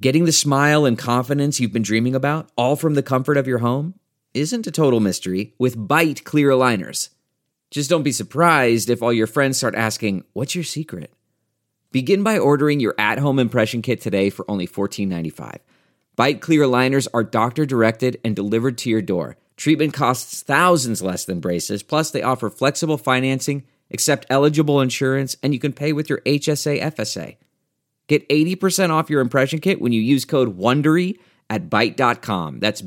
Getting the smile and confidence you've been dreaming about, all from the comfort of your home, isn't a total mystery with Byte clear aligners. Just don't be surprised if all your friends start asking, "What's your secret?" Begin by ordering your at-home impression kit today for only $14.95. Byte clear aligners are doctor-directed and delivered to your door. Treatment costs thousands less than braces, plus they offer flexible financing, accept eligible insurance, and you can pay with your HSA FSA. Get 80% off your impression kit when you use code WONDERY at Byte.com. That's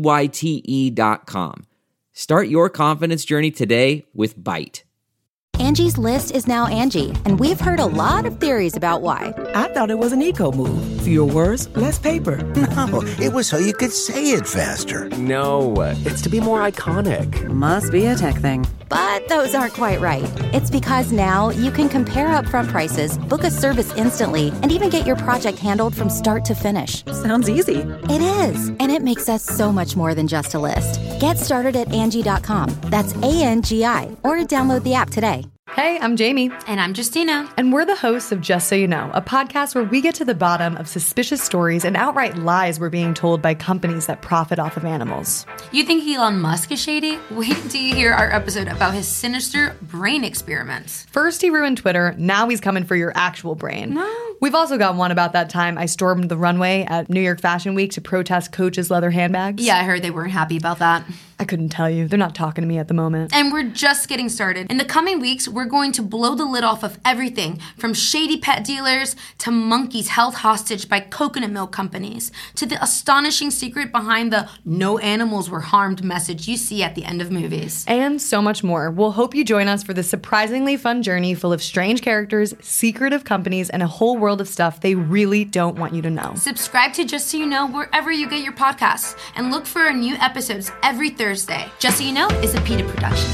BYTE.com. Start your confidence journey today with Byte. Angie's List is now Angie, and we've heard a lot of theories about why. I thought it was an eco move. Fewer words, less paper. No, it was so you could say it faster. No, it's to be more iconic. Must be a tech thing. But those aren't quite right. It's because now you can compare upfront prices, book a service instantly, and even get your project handled from start to finish. Sounds easy. It is, and it makes us so much more than just a list. Get started at Angie.com. That's ANGI, or download the app today. Hey, I'm Jamie. And I'm Justina. And we're the hosts of Just So You Know, a podcast where we get to the bottom of suspicious stories and outright lies we're being told by companies that profit off of animals. You think Elon Musk is shady? Wait until you hear our episode about his sinister brain experiments. First he ruined Twitter, now he's coming for your actual brain. No. We've also got one about that time I stormed the runway at New York Fashion Week to protest Coach's leather handbags. Yeah, I heard they weren't happy about that. I couldn't tell you. They're not talking to me at the moment. And we're just getting started. In the coming weeks, we're going to blow the lid off of everything from shady pet dealers to monkeys held hostage by coconut milk companies to the astonishing secret behind the "no animals were harmed" message you see at the end of movies. And so much more. We'll hope you join us for this surprisingly fun journey full of strange characters, secretive companies, and a whole world of stuff they really don't want you to know. Subscribe to Just So You Know wherever you get your podcasts and look for our new episodes every Thursday. Just So You Know is a PETA production.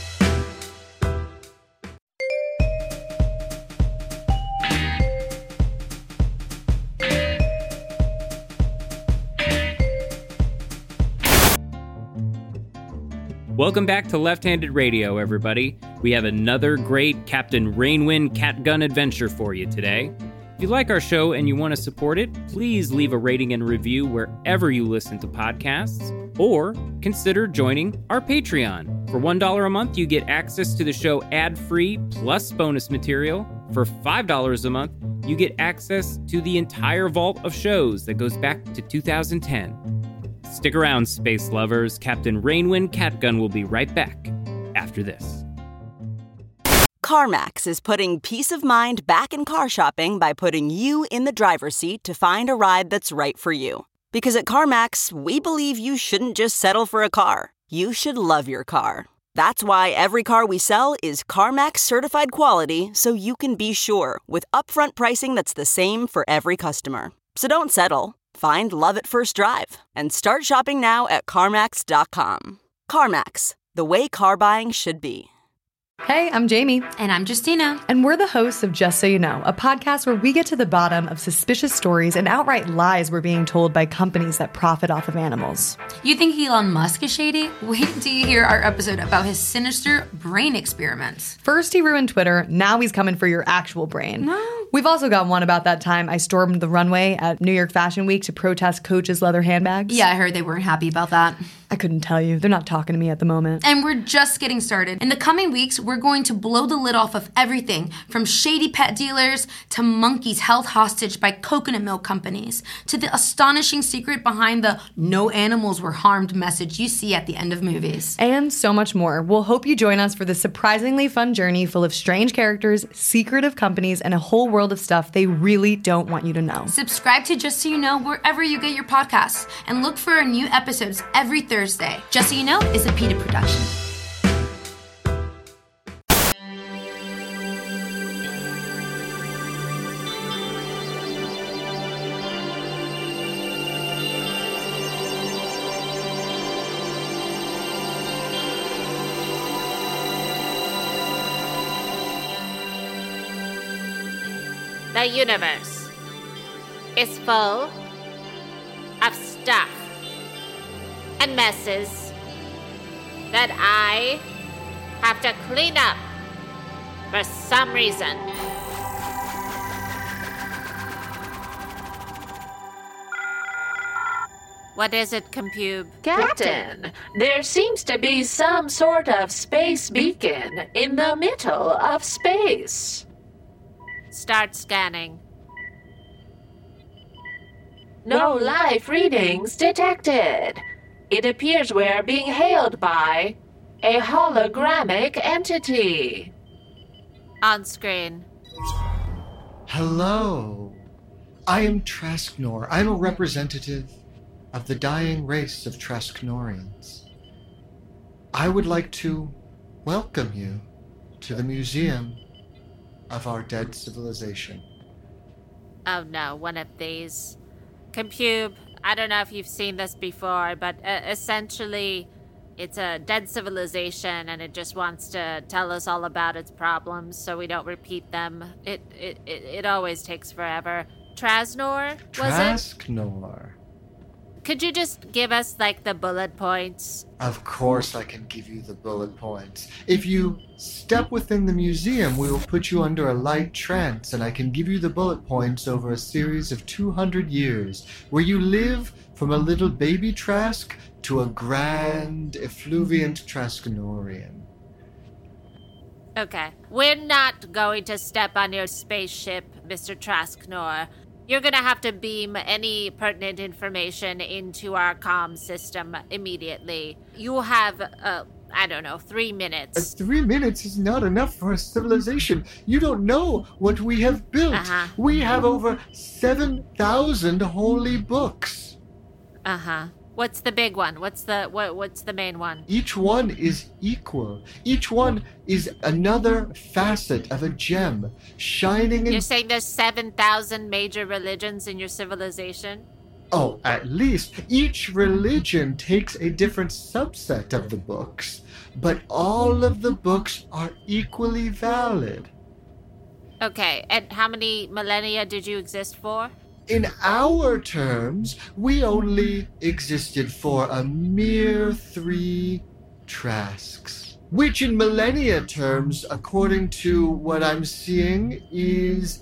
Welcome back to Left-Handed Radio, everybody. We have another great Captain Rainwind Catgun adventure for you today. If you like our show and you want to support it, please leave a rating and review wherever you listen to podcasts, or consider joining our Patreon. For $1 a month, you get access to the show ad-free plus bonus material. For $5 a month, you get access to the entire vault of shows that goes back to 2010. Stick around, space lovers. Captain Rainwind Catgun will be right back after this. CarMax is putting peace of mind back in car shopping by putting you in the driver's seat to find a ride that's right for you. Because at CarMax, we believe you shouldn't just settle for a car. You should love your car. That's why every car we sell is CarMax certified quality, so you can be sure with upfront pricing that's the same for every customer. So don't settle. Find love at first drive and start shopping now at CarMax.com. CarMax, the way car buying should be. Hey, I'm Jamie. And I'm Justina. And we're the hosts of Just So You Know, a podcast where we get to the bottom of suspicious stories and outright lies we're being told by companies that profit off of animals. You think Elon Musk is shady? Wait until you hear our episode about his sinister brain experiments. First he ruined Twitter, now he's coming for your actual brain. No. We've also got one about that time I stormed the runway at New York Fashion Week to protest Coach's leather handbags. Yeah, I heard they weren't happy about that. I couldn't tell you. They're not talking to me at the moment. And we're just getting started. In the coming weeks, we're going to blow the lid off of everything from shady pet dealers to monkeys held hostage by coconut milk companies to the astonishing secret behind the "no animals were harmed" message you see at the end of movies. And so much more. We'll hope you join us for this surprisingly fun journey full of strange characters, secretive companies, and a whole world of stuff they really don't want you to know. Subscribe to Just So You Know wherever you get your podcasts and look for our new episodes every Thursday. Just So You Know is a PETA production. The universe is full of stuff and messes that I have to clean up for some reason. What is it, Compube? Captain, there seems to be some sort of space beacon in the middle of space. Start scanning. No live readings detected. It appears we're being hailed by a hologramic entity. On screen. Hello. I am Trasknor. I'm a representative of the dying race of Trasknorians. I would like to welcome you to the museum of our dead civilization. Oh no, one of these. Compube, I don't know if you've seen this before, but essentially it's a dead civilization and it just wants to tell us all about its problems so we don't repeat them. It always takes forever. Trasnor, was it? Trasknor. Could you just give us, like, the bullet points? Of course I can give you the bullet points. If you step within the museum, we will put you under a light trance, and I can give you the bullet points over a series of 200 years, where you live from a little baby Trask to a grand, effluvient Trasknorian. Okay. We're not going to step on your spaceship, Mr. Trasknor. You're gonna have to beam any pertinent information into our comm system immediately. You have, 3 minutes. 3 minutes is not enough for a civilization. You don't know what we have built. Uh-huh. We have over 7,000 holy books. Uh-huh. What's the big one? What's the main one? Each one is equal. Each one is another facet of a gem, shining in... You're saying there's 7,000 major religions in your civilization? Oh, at least. Each religion takes a different subset of the books, but all of the books are equally valid. Okay, and how many millennia did you exist for? In our terms, we only existed for a mere 3 Trasks, which in millennia terms, according to what I'm seeing, is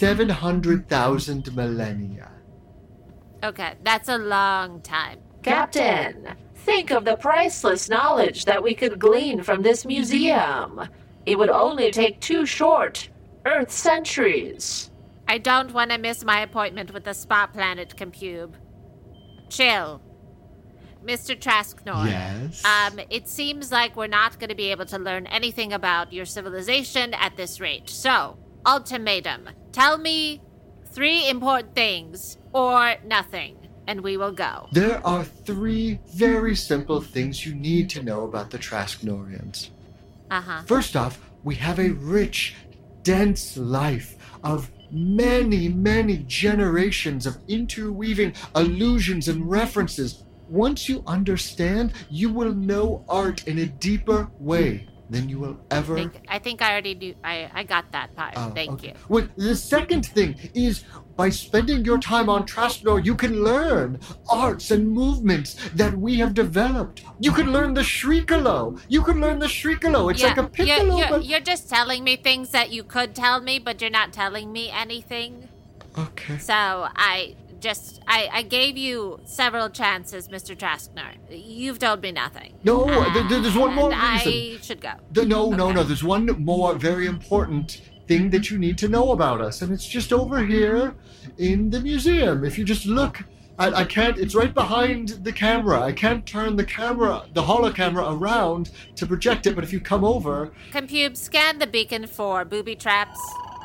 700,000 millennia. Okay, that's a long time. Captain, think of the priceless knowledge that we could glean from this museum. It would only take 2 short Earth centuries. I don't want to miss my appointment with the Spa Planet Compube. Chill. Mr. Trasknor. Yes? It seems like we're not going to be able to learn anything about your civilization at this rate. So, ultimatum. Tell me 3 important things, or nothing, and we will go. There are 3 very simple things you need to know about the Trasknorians. Uh-huh. First off, we have a rich, dense life of many, many generations of interweaving allusions and references. Once you understand, you will know art in a deeper way than you will ever... I think I already do. I got that part. Thank you. Well, the second thing is, by spending your time on Trasnor, you can learn arts and movements that we have developed. You can learn the Shrikalo. It's like a piccolo, You're just telling me things that you could tell me, but you're not telling me anything. Okay. So I gave you several chances, Mr. Trasknor. You've told me nothing. No, there's one more reason. I should go. No. There's one more very important thing that you need to know about us, and it's just over here in the museum. If you just look, I can't. It's right behind the camera. I can't turn the holo camera around to project it. But if you come over, Compube, scan the beacon for booby traps.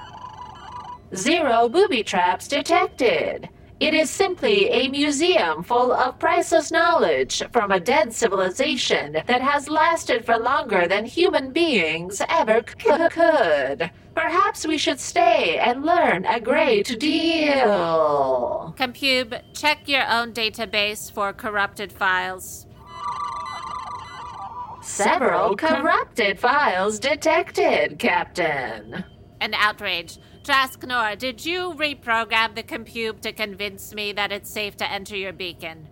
0 booby traps detected. It is simply a museum full of priceless knowledge from a dead civilization that has lasted for longer than human beings ever could. Perhaps we should stay and learn a great deal. Compube, check your own database for corrupted files. Several corrupted files detected, Captain. An outrage. Trasknor, did you reprogram the Compube to convince me that it's safe to enter your beacon?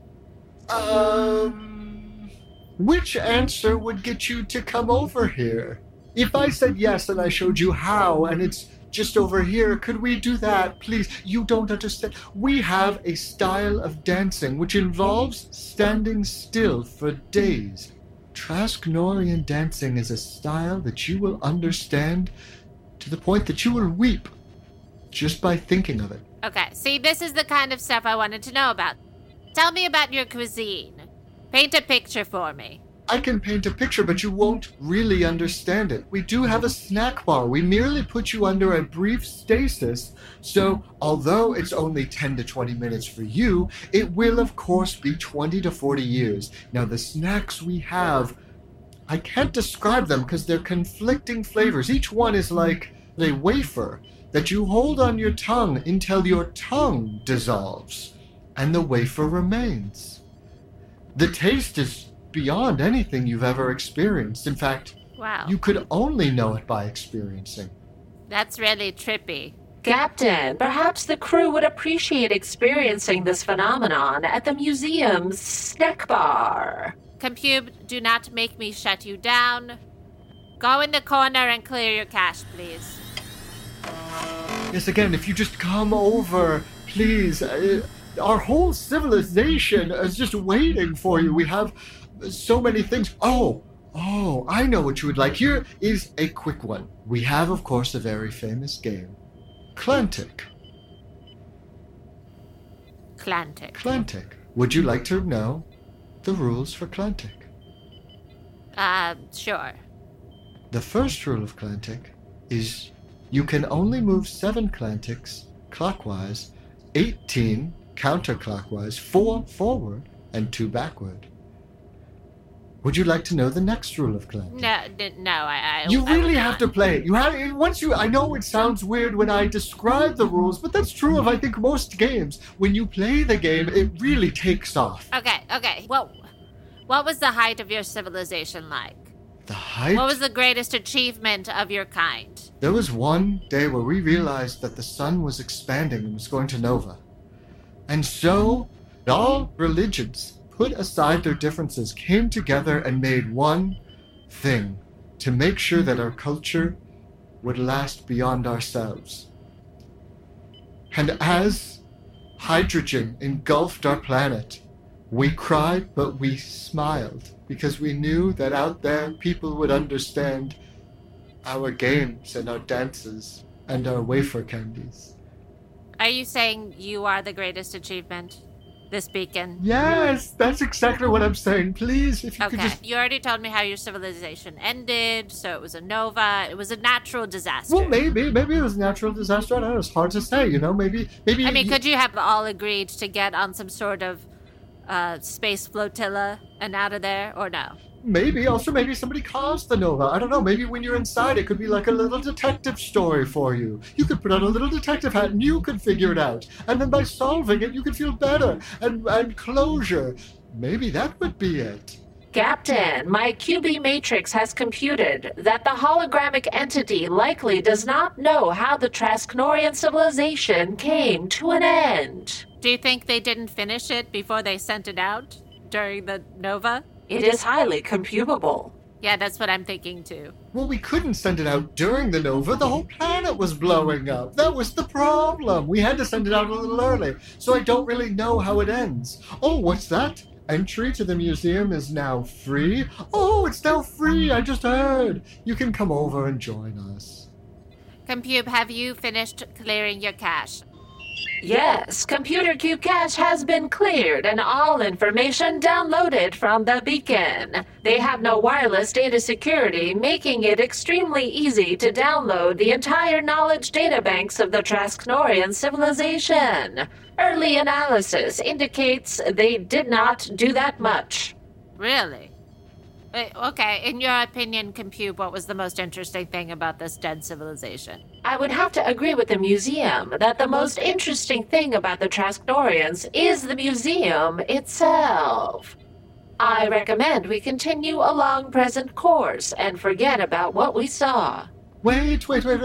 Which answer would get you to come over here? If I said yes and I showed you how, and it's just over here. Could we do that, please? You don't understand. We have a style of dancing which involves standing still for days. Trasknorian dancing is a style that you will understand to the point that you will weep just by thinking of it. Okay, see, this is the kind of stuff I wanted to know about. Tell me about your cuisine. Paint a picture for me. I can paint a picture, but you won't really understand it. We do have a snack bar. We merely put you under a brief stasis, so although it's only 10 to 20 minutes for you, it will, of course, be 20 to 40 years. Now, the snacks we have, I can't describe them because they're conflicting flavors. Each one is like a wafer that you hold on your tongue until your tongue dissolves and the wafer remains. The taste is beyond anything you've ever experienced. In fact, wow, you could only know it by experiencing. That's really trippy. Captain, perhaps the crew would appreciate experiencing this phenomenon at the museum's snack bar. Compube, do not make me shut you down. Go in the corner and clear your cache, please. Yes, again, if you just come over, please. Our whole civilization is just waiting for you. We have so many things. Oh, I know what you would like. Here is a quick one. We have, of course, a very famous game. Clantic. Clantic. Would you like to know the rules for Clantic? Sure. The first rule of Clantic is you can only move 7 Clantics clockwise, 18 counterclockwise, 4 forward, and 2 backward. Would you like to know the next rule of Clantic? No, You really have to play it. I know it sounds weird when I describe the rules, but that's true of, I think, most games. When you play the game, it really takes off. Okay. Well, what was the height of your civilization like? The height? What was the greatest achievement of your kind? There was one day where we realized that the sun was expanding and was going to nova. And so, all religions put aside their differences, came together and made one thing to make sure that our culture would last beyond ourselves. And as hydrogen engulfed our planet, we cried, but we smiled, because we knew that out there people would understand our games and our dances and our wafer candies. Are you saying you are the greatest achievement? This beacon? Yes, that's exactly what I'm saying. Please, if you could just... You already told me how your civilization ended, so it was a nova. It was a natural disaster. Well, maybe it was a natural disaster. I don't know. It's hard to say, maybe... I mean, could you have all agreed to get on some sort of space flotilla and out of there, or no? Maybe. Also, maybe somebody caused the nova. I don't know. Maybe when you're inside, it could be like a little detective story for you. You could put on a little detective hat and you could figure it out. And then by solving it, you could feel better and closure. Maybe that would be it. Captain, my QB matrix has computed that the hologramic entity likely does not know how the Trasknorian civilization came to an end. Do you think they didn't finish it before they sent it out during the nova? It is highly computable. Yeah, that's what I'm thinking too. Well, we couldn't send it out during the nova. The whole planet was blowing up. That was the problem. We had to send it out a little early, so I don't really know how it ends. Oh, what's that? Entry to the museum is now free? Oh, it's now free. I just heard. You can come over and join us. Compube, have you finished clearing your cache? Yes, Computer Cube cache has been cleared and all information downloaded from the beacon. They have no wireless data security, making it extremely easy to download the entire knowledge databanks of the Trasknorian civilization. Early analysis indicates they did not do that much. Really? Okay, in your opinion, Compube, what was the most interesting thing about this dead civilization? I would have to agree with the museum that the most interesting thing about the Trasknorians is the museum itself. I recommend we continue along present course and forget about what we saw. Wait.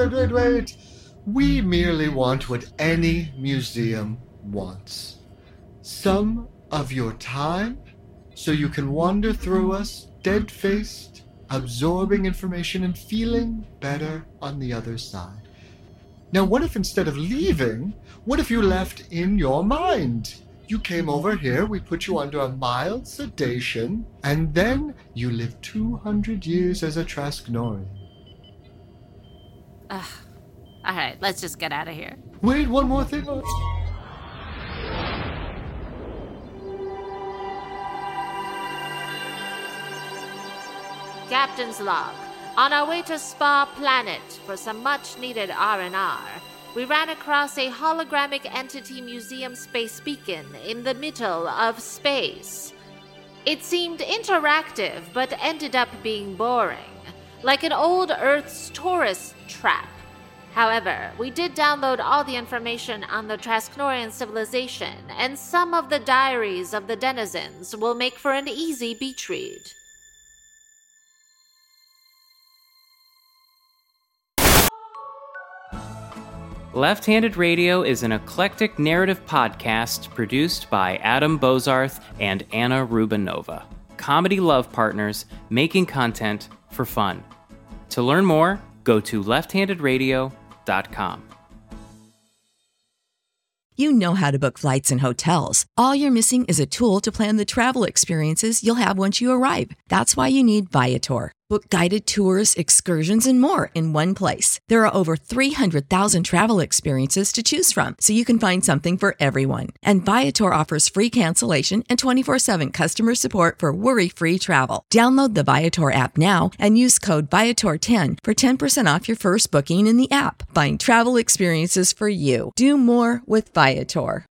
We merely want what any museum wants. Some of your time, so you can wander through us, dead-faced, absorbing information and feeling better on the other side. Now, what if instead of leaving, what if you left in your mind? You came over here, we put you under a mild sedation, and then you lived 200 years as a Trasknorian. All right, let's just get out of here. Wait, one more thing. Captain's log. On our way to Spa Planet for some much-needed R&R, we ran across a hologramic entity museum space beacon in the middle of space. It seemed interactive, but ended up being boring, like an old Earth's tourist trap. However, we did download all the information on the Trasknorian civilization, and some of the diaries of the denizens will make for an easy beach read. Left-Handed Radio is an eclectic narrative podcast produced by Adam Bozarth and Anna Rubinova. Comedy love partners making content for fun. To learn more, go to lefthandedradio.com. You know how to book flights and hotels. All you're missing is a tool to plan the travel experiences you'll have once you arrive. That's why you need Viator. Book guided tours, excursions, and more in one place. There are over 300,000 travel experiences to choose from, so you can find something for everyone. And Viator offers free cancellation and 24/7 customer support for worry-free travel. Download the Viator app now and use code Viator10 for 10% off your first booking in the app. Find travel experiences for you. Do more with Viator.